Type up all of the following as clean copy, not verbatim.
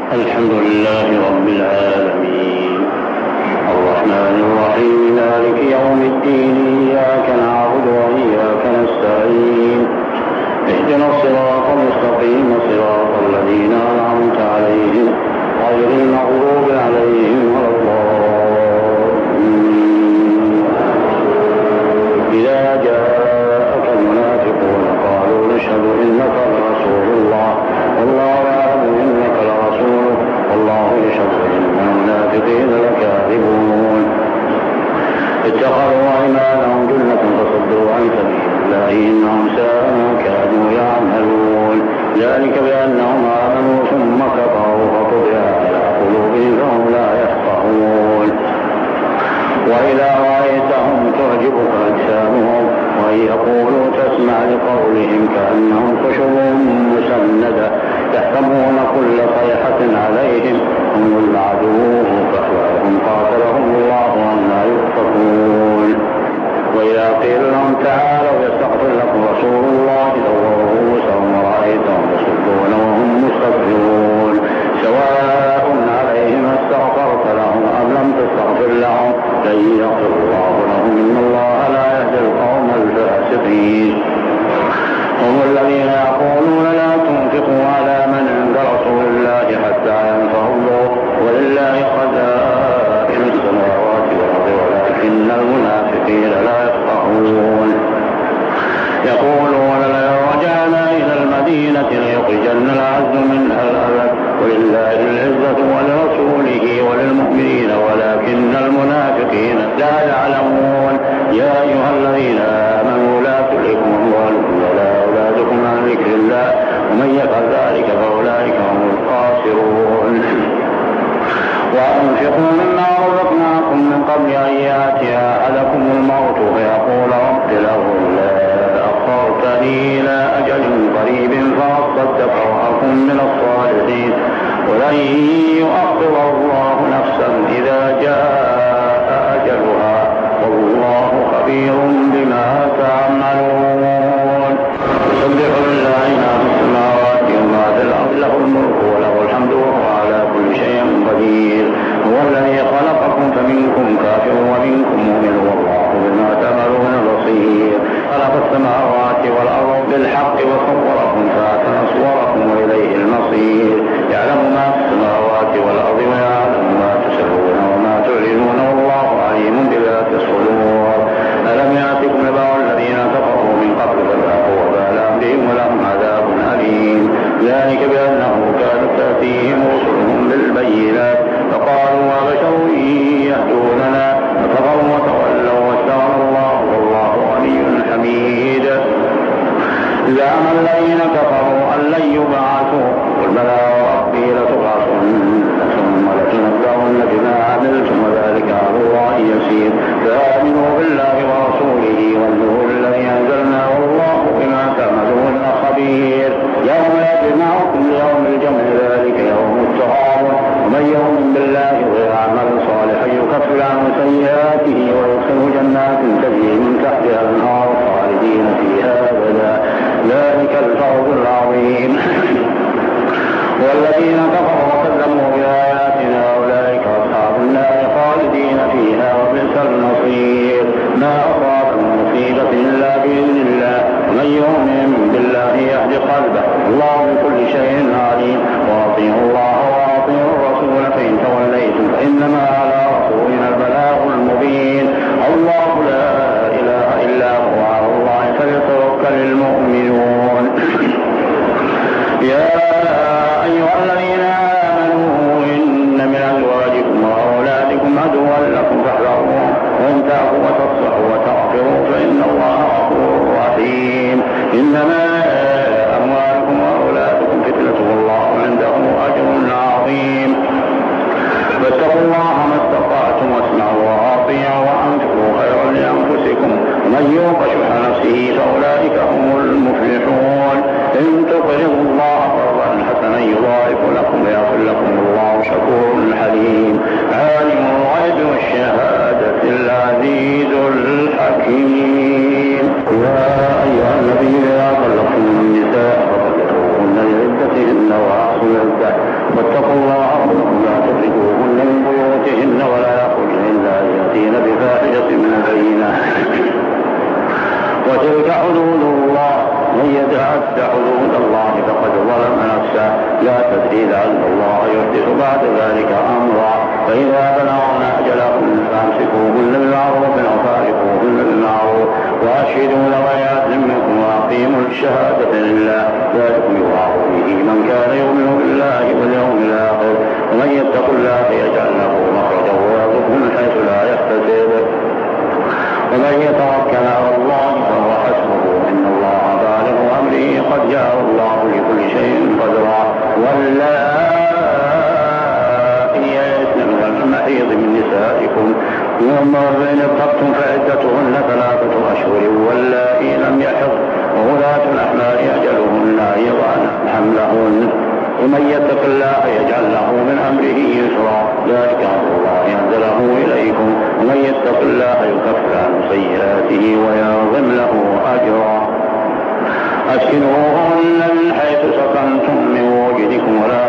الحمد لله رب العالمين الرحمن الرحيم مالك يوم الدين إياك نعبد وإياك نستعين اهدنا الصراط المستقيم صراط الذين أنعمت عليهم غير المغضوب عليهم ولا الضالين. إذا جاءك المنافقون قالوا نشهد إنك لرسول الله والله يعلم إنك لرسوله والله يشهد إن المنافقين لكاذبون. اتخذوا أيمانهم جنة فصدوا عن سبيل الله إنهم ساء ما كانوا يعملون. ذلك بأنهم آمنوا ثم كفروا فطبع على قلوبهم فهم لا يفقهون. وإذا رأيتهم تعجبك أجسامهم وإن يقولوا تسمع لقولهم كأنهم خشب مسندة يحسبون كل صيحة عليهم هم العدو فاحذرهم قاتلهم الله أنى يؤفكون. وإذا قيل لهم تعالوا يستغفر لكم رسول الله لووا رؤوسهم ورأيتهم يصدون وهم مستكبرون. سواء عليهم استغفرت لهم أم لم تستغفر لهم لن يغفر الله لهم إن الله لا يهدي القوم الفاسقين. هم الذين يقولون لا تنفقوا على من عند رسول الله حتى ينفضوا ولله خزائن السماوات والأرض ولكن المنافقين لا يفقهون. يقولون لئن رجعنا إلى المدينة ليخرجن الأعز منها الأذل ولله العزة ولرسوله وللمؤمنين ولكن المنافقين لا يعلمون. يا أيها الذين آمنوا لا تلهكم أموالكم ولا أولادكم عن ذكر الله ومن يفعل ذلك فأولئك هم الخاسرون. وأنفقوا مما رزقناكم من قبل أن يأتي أحدكم الموت فيقول رب لولا أخرتني إلى أجل قريب فأصدق وأكن من الصالحين ولن يؤخر الله نفسا إذا جاء أجلها والله خبير بما تعملون. يسبح لله ما في السماوات وما في الأرض له الملك وله الحمد وهو على كل شيء قدير. هو الذي خلقكم فمنكم كافر ومنكم مؤمن والله بما تعملون بصير. خلق السماوات والأرض بالحق وصوركم فأحسن صوركم وإليه المصير. يعلم ما في السماوات والأرض ويعلم ما تسرون وما تعلنون والله عليم بذات الصدور. ألم يأتكم نبأ الذين كفروا من قبل فذاقوا وبال أمرهم ولهم عذاب أليم. ذلك بأنه كانت تأتيهم رسلهم بالبينات فقالوا وبشر يهدوننا فكفروا وتولوا واستغنى الله والله غني حميد. زعم الذين كفروا أن لن يبعثوا قل بلى وربي لتبعثن ثم لتنبؤن بما عملتم وذلك على الله يسير. فآمنوا بالله ورسوله والنور الذي أنزلنا والله بما تعملون خبير. يوم يجمعكم ليوم الجمع ذلك يوم التغابن ومن يؤمن بالله ويعمل صالحا يكفر عنه سيئاته ويدخله جنات تجري من تحتها الأنهار خالدين فيها أبدا ذلك الفوز العظيم. والذين كفروا وكذبوا بآياتنا أولئك أصحاب النار خالدين فيها وبئس المصير. ما أصاب من مصيبة إلا بإذن الله ومن يؤمن بالله يهد قلبه الله بكل شيء عليم. وأطيعوا الله وأطيعوا الرسول فإن توليتم فإنما على رسولنا البلاغ المبين. الله لا إله إلا هو على الله فليتوكل المؤمنون. يا أيها الذين آمنوا إن من أزواجكم وأولادكم عدوا لكم فاحذروهم وإن تعفوا وتصفحوا وتغفروا فإن الله غفور رحيم. إنما أموالكم وأولادكم فتنة والله عنده أجر عظيم. فاتقوا الله ما استطعتم واسمعوا وأطيعوا وأنفقوا خيرا لأنفسكم ومن يوق شح نفسه فأولئك هم المفلحون. إن تقرضوا الله قرضا حسنا يضاعف لكم ويغفر لكم والله شكور حليم. عالم الغيب والشهادة العزيز الحكيم. يا أيها الذين آمنوا طلقتم النساء فطلقوهن لعدتهن وأحصوا مودة واتقوا الله ربكم لا تخرجوهن من بيوتهن ولا يخرجن إلا أن يأتين بفاحشة مبينة وتلك حدود الله من يتعد حدود الله فقد ظلم نفسه لا تدري لعل الله يحدث بعد ذلك أمرا فإذا بلغن أجلهن فامسكوهن بالمعروف أو فارقوهن بالمعروف وأشهدوا ذوي عدل منكم وأقيموا الشهادة لله ذلكم يوعظ به من كان يؤمن بالله واليوم الآخر ومن يتق الله يجعل له مخرجا ويرزقه من حيث لا يحتسب ومن يتوكل على الله فهو حسبه إن الله بالغ أمره قد جعل الله لكل شيء قدرا واللائي يئسن من المحيض من نسائكم وإن ارتبتم فعدتهن 3 أشهر واللائي لم يحضن وولاة الأحمال أجلهن أن يضعن حملهن ومن يتق الله يجعل له من أمره يسرا ذلك أمر الله أنزله إليكم ومن يتق الله يكفر عنه سيئاته ويعظم له أجرا أسكنوهن من حيث سكنتم من وجدكم ولا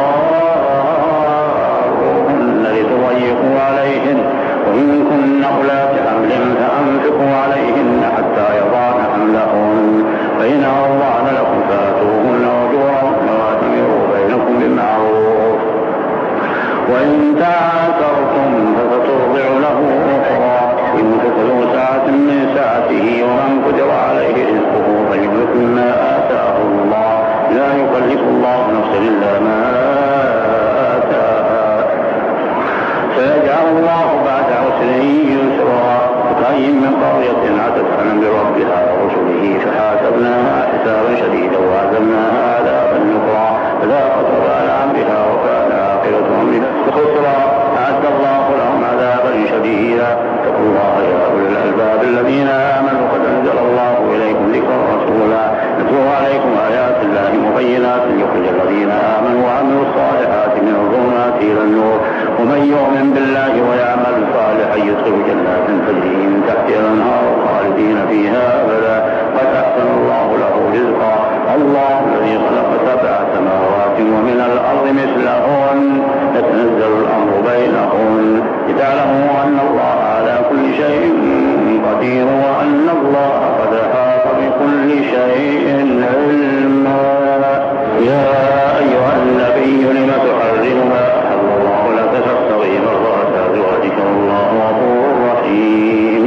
تضاروهن لتضيقوا عليهن وإن كن أولاة حمل فأنفقوا عليهن حتى يضعن حملهن فإن أرضعن لكم فآتوهن أجورهن وأتمروا بينكم بالمعروف وإن تعاثرتم فسترضع له أخرى إن تخذوا سعة من سعته ومن قدر عليه رزقه فليملك مما آتاه الله لا يكلف الله نفسا إلا ما آتاها سيجعل الله بعد عسر يسرا وكأين من قرية عتت عن أمر ربها ورسله فحاسبناها حسابا شديدا وعزمناها عذابا نكرا فذاقت وبال أمرها وكان عاقبة أمرها خسرا أعد الله لهم عذابا شديدا اتقوا الله يا أولي الألباب الذين آمنوا قد أنزل الله إليكم ذكرا رسولا يتلو عليكم آيات الله مبينات ليخرج الذين آمنوا وعملوا الصالحات من الظلمات إلى النور ومن يؤمن بالله ويعمل صالحا يدخل جنات تجري من تحتها الأنهار خالدين فيها أبدا قد أحسن الله له رزقا الله الذي خلق 7 سماوات ومن الأرض مثلهن يتنزل الأمر بينهن لتعلموا أن الله على كل شيء قدير وأن الله قد أحاط بكل شيء علما يا أيها النبي لم تحرم ما أحل الله لك تبتغي مرضات أزواجك والله غفور رحيم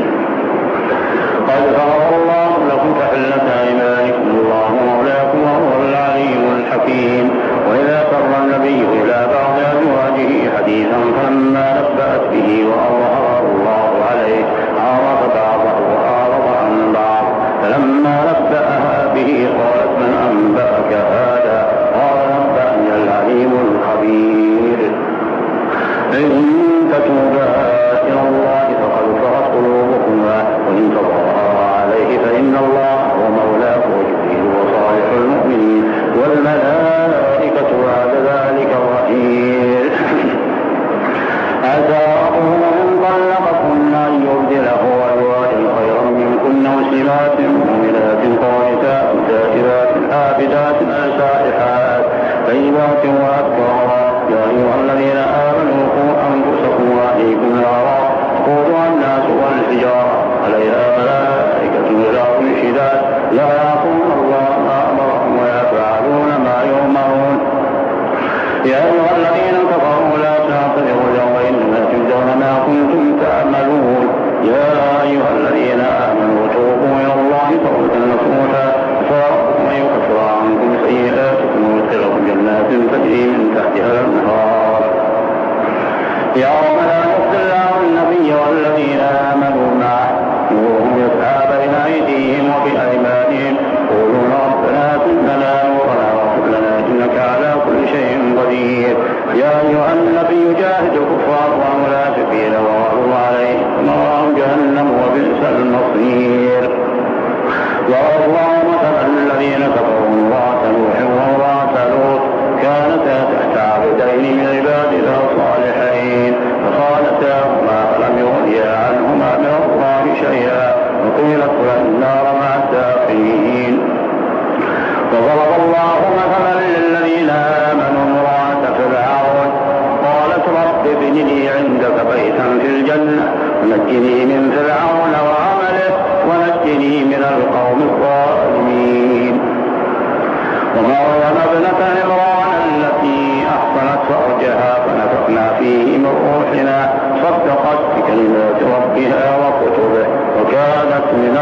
قد فرض الله لكم تحلة أيمانكم الله مولاكم وهو العليم الحكيم وإذا سر النبي إلى بعض أزواجه حديثا فلما نبأت به وأظهره الله عليه عرف بعضه وأعرض عن بعض فلما نبأها به قالت من أنبأك هذا قال نبأني العليم الخبير إن تتوبا إلى الله فقد صغت قلوبكما وإن تظاهرا عليه فإن الله هو مولاه وجبريل وصالح المؤمنين والملائكة بعد ذلك ظهير عسى ربه إن طلقكن أن يبدله أزواجا خيرا منكن مسلمات مؤمنات قانتات تائبات عابدات سائحات طيبات وأبكارا يا أيها الذين آمنوا قوا أنفسكم وأهليكم نارا وقودها الناس والحجارة عليها ملائكة غلاظ شداد لا يعصون الله ما أمرهم ويفعلون ما يؤمرون يا أيها الذين كفروا لا تعتذروا اليوم إنما تجزون ما كنتم تعملون يا أيها الذين آمنوا توبوا إلى الله توبة نصوحا فربكم يكفر عنكم سيئاتكم ويدخلكم جنات تجري من تحتها الأنهار يوم لا يخزي الله النبي والذين آمنوا معه نورهم يسعى بين أيديهم وبأيمانهم يقولون ربنا أتم لنا نورنا واغفر لنا إنك على كل شيء قدير يا أيها النبي جاهد الكفار والمنافقين واغلظ عليهم ومأواهم جهنم وبئس المصير ضرب الله مثلا الذين كفروا امرأة نوح وامرأة لوط كانتا تحت عبدين من عبادنا الصالحين فخانتاهما فلم يغنيا عنهما من الله شيئا وقيل ادخلا النار مع الداخلين وضرب الله مثلا للذين آمنوا ونجني من فرعون وعمله ونجني من القوم الظالمين. ومريم ابنة عمران التي أحصنت فرجها فنفخنا فيه من روحنا صدقت بكلمات ربها وكتبه وكانت من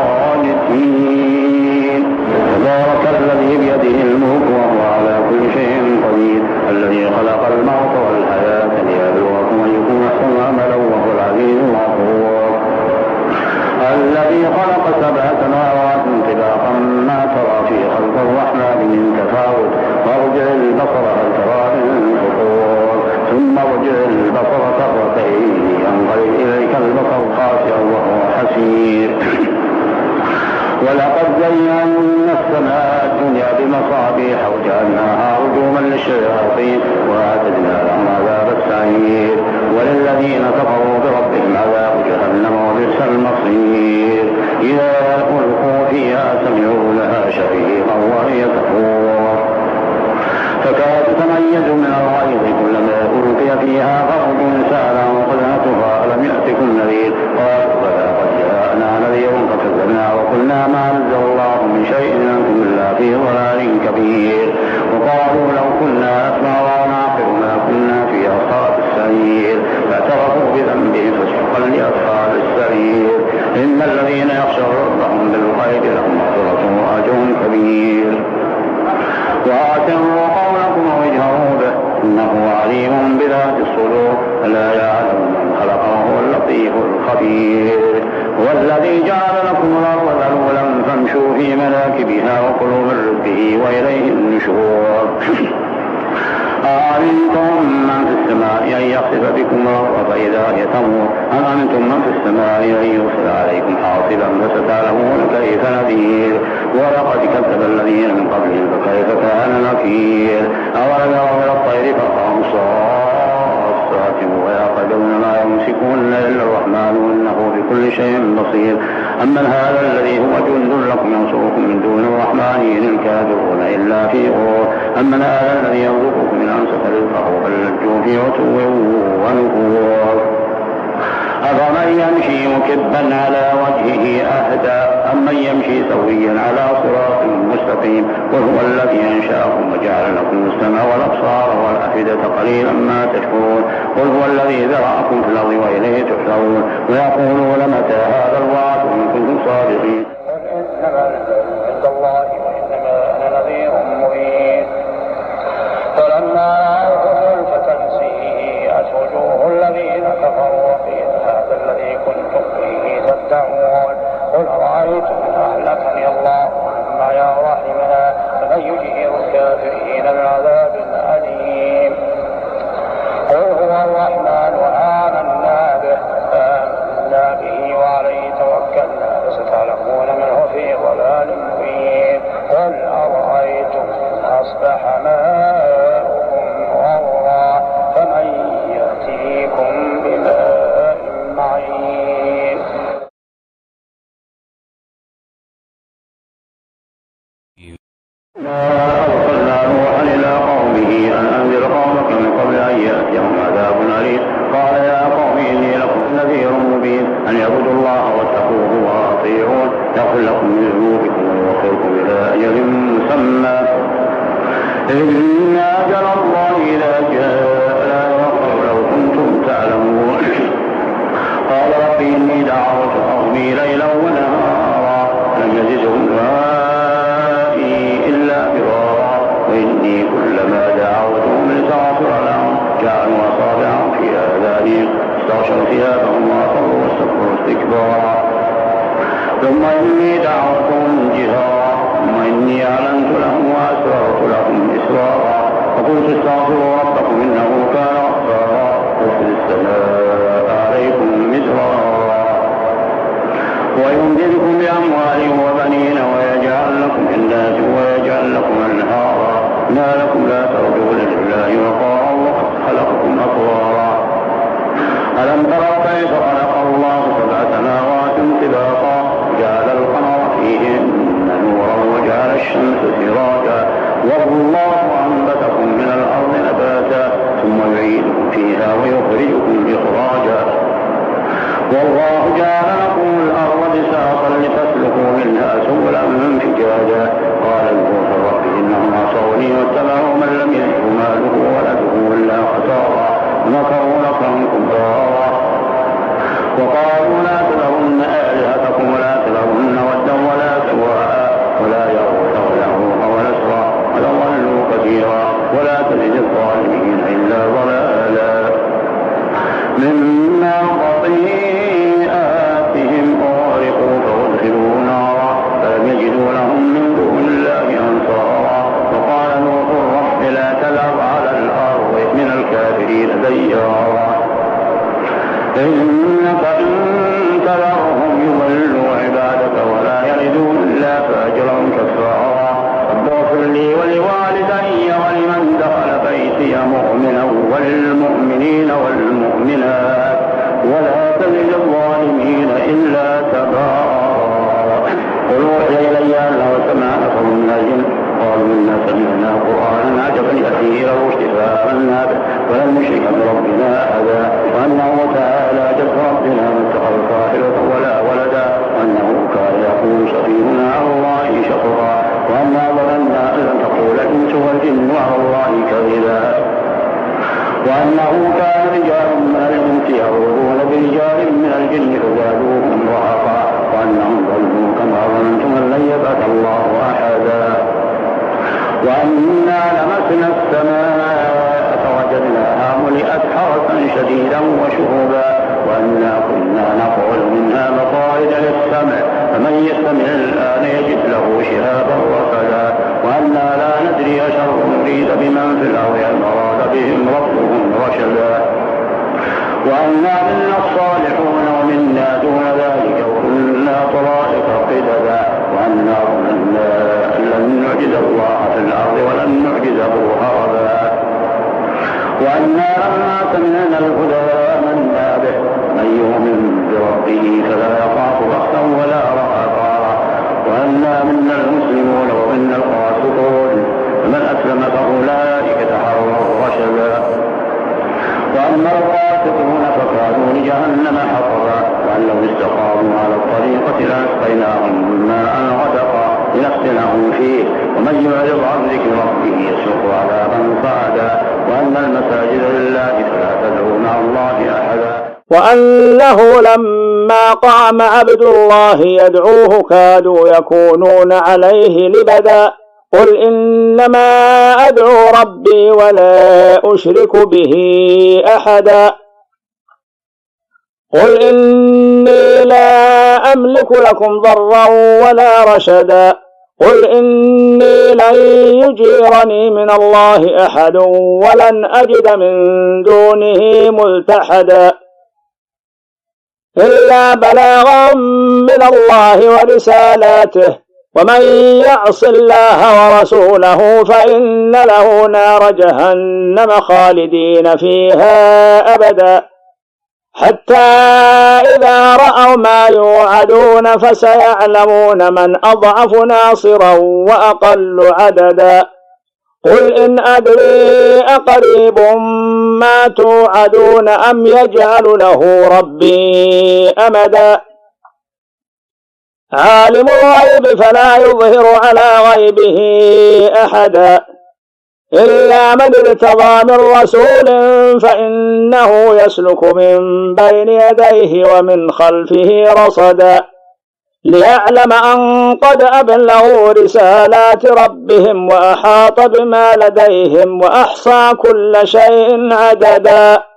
القانتين. تبارك الذي بيده الملك وهو على كل شيء قدير الذي خلق الموت والحياة ليبلوكم أيكم أحسن عملا وهو العزيز الغفور. الذي خلق 7 سماوات طباقا ما ترى في خلق الرحمن من تفاوت وارجع البصر هل ترى من فطور ثم ارجع البصر كرتين ينقلب إليك البصر خاسئا وهو حسير. ولقد زينا السماء الدنيا بمصابيح وجعلناها رجوما للشياطين وأعتدنا لهم عذاب السعير. وللذين كفروا بربهم عذاب جهنم وبئس المصير. إذا ألقوا فيها سمعوا لها شهيقا وهي تفور فكاد تميز من الغيظ كلما ألقي فيها فوج سألهم خزنتها ألم يأتكم نذير قالوا بلى قد جاءنا نذير فكذبنا وقلنا ما نزل الله من شيء أنتم إلا في ضلال كبير. وقالوا لو كنا نسمع ونعقل ما كنا في أصحاب السعير فاعترفوا بذنبهم فسحقا لأصحاب السعير. إن الذين يخشون ربهم بالغيب لهم مغفرة وأجر كبير. وأسروا قولكم واجهروا به إنه عليم بذات الصدور ألا يعلم من خلق وهو اللطيف الخبير. والذي جعل لكم الأرض ذلولا فامشوا في مناكبها وكلوا من رزقه وإليه النشور. أأمنتم من في السماء أن يخسف بكم الأرض فإذا هي تمور أم أمنتم من في السماء أن يرسل عليكم حاصبا فستعلمون كيف نذير. ولقد كذب الذين من قبلهم فكيف كان نكير. أولم يروا إلى الطير فقام صافات ويعقدون ما يمسكون إلا الرحمن إنه بكل شيء بصير. أمن هذا الذي هو جند لكم ينصركم من دون الرحمن إن الكافرون إلا في غرور. أمن هذا الذي يرزقكم من أمسك رزقه بل لجوا في عتو ونفور. أفمن يمشي مكبا على وجهه أهدى أمن يمشي سويا على صراط مستقيم. وهو الذي أنشأكم وجعل لكم السمع والأبصار والأفئدة قليلا ما تشكرون. قل هو الذي ذرأكم في الأرض وإليه تحشرون. ويقولون متى هذا الوعد إن كنتم صادقين. إنما عند الله وإنما أنا نذير مبين. فلما رأوه الفتن سيئت وجوه الذين كفروا وقيل هذا الذي كنتم فيه تدعون. قل أرأيتم إن أهلكني الله ومن معي رحمنا فمن يجير الكافرين من عذاب أليم. قل هو الرحمن وآمنا به وعليه توكلنا فستعلمون من هو في ضلال مبين. قل أرأيتم إن أصبح ماؤكم غورا فمن يأتيكم بماء معين. أرسلنا نوحا إلى قومه أن أنذر قومك من قبل أن يأتيهم عذاب أليم. قال يا قوم إني لكم نذير مبين أن اعبدوا الله واتقوه وأطيعون يغفر لكم من ذنوبكم ويوفقكم إلى أجل مسمى إن أجل الله إذا جاء لا يؤخر لو كنتم تعلمون. قال رب إني دعوت قومي ليلا ونهارا لم يزدهم دعائي إلا فرارا. وإني كلما دعوتهم لتغفر لهم جعلوا أصابعهم في آذانهم استغشوا ثيابهم وأصروا واستكبروا استكبارا. ثم إني دعوتهم جهارا ثم إني أعلنت لهم وأسررت لهم إسرارا. فقلت استغفروا ربكم إنه كان غفارا يرسل السماء عليكم مدرارا ويمددكم بأموال وبنين ويجعل لكم جنات ويجعل لكم أنهارا. ما لكم لا ترجون لله وقارا وقد خلقكم أطوارا. ألم تروا كيف خلق الله 7 سماوات طباقا وجعل القمر فيهن نورا وجعل الشمس سراجا والله أنبتكم من الأرض نباتا ثم يعيدكم فيها ويخرجكم إخراجا. والله جعل لكم الأرض بساطا لتسلكوا منها سبلا فجاجا قال الموسى رب إنهم عصوني واتبعوا من لم يزد ماله ولده إلا خسارا ومكروا مكرا كبارا وقالوا لا تذرن آلهتكم ولا تذرن ودا ولا سواء ولا يغوث ويعوق ونسرا وضلوا كثيرا ولا تزد الظالمين إلا ضلالا مما خطيئاتهم أغرقوا فأدخلوا نارا فلم يجدوا لهم من دون الله أنصارا وقال نوح رب لا تذر على الأرض من الكافرين ديارا إنك إن تذرهم يضلوا عبادك ولا يلدوا إلا فاجرا كفارا رب اغفر لي ولوالدي ولمن دخل بيتي مؤمنا وللمؤمنين والمؤمنات ولا تزد الظالمين إلا تبارا قل أوحي إلي أنه سمع نفر من الجن قالوا إنا سمعنا قرآنا عجبا يأتي إلى الرشد فآمنا به ولن نشرك بربنا أحدا وأنه تعالى جد ربنا ما اتخذ صاحبة ولا ولدا وأنه كان يقول سفيهنا على الله شططا وأنا ظننا أن لن تقول الإنس والجن على الله كذبا وأنه كان رجال من الإنس يعوذون برجال من الجن فزادوهم رهقا وأنهم ظنوا كما ظننتم أن لن يبعث الله أحدا وأنا لمسنا السماء فوجدناها ملئت حرسا شديدا وشهبا وأنا كنا نقعد منها مقاعد للسمع فمن يستمع الآن يجد له شهابا رصدا وأنا لا ندري أشر نريد بمن في الأرض أم أراد بهم ربهم رشدا وأنا منا الصالحون ومنا دون ذلك وكنا طرائق قددا وأنا ظننا أن لن نعجز الله في الأرض ولن نعجزه هربا وأنا لما سمعنا الهدى آمنا به من يؤمن بربه فلا يخاف بخسا ولا رهقا وأنا منا المسلمون ومنا القاسطون فمن أسلم فأولئك تحروا رشدا وأما القاسطون فكانوا لجهنم حطبا وأن لو استقاموا على الطريقة لأسقيناهم ماء غدقا لنفتنهم فيه ومن يعرض عن ذكر ربه يسلك عذابا صعدا وأن المساجد لله فلا تدعوا مع الله أحدا وأنه لما قام عبد الله يدعوه كادوا يكونون عليه لبدا قل إنما أدعو ربي ولا أشرك به أحدا قل إني لا أملك لكم ضرا ولا رشدا قل إني لن يجيرني من الله أحد ولن أجد من دونه ملتحدا إلا بلاغا من الله ورسالاته ومن يعص الله ورسوله فإن له نار جهنم خالدين فيها أبدا حتى إذا رأوا ما يوعدون فسيعلمون من أضعف ناصرا وأقل عددا قل إن أدري أقريب ما توعدون أم يجعل له ربي أمدا عالم الغيب فلا يظهر على غيبه أحدا إلا من ارتضى من رسول فإنه يسلك من بين يديه ومن خلفه رصدا ليعلم أن قد أبلغوا رسالات ربهم وأحاط بما لديهم وأحصى كل شيء عددا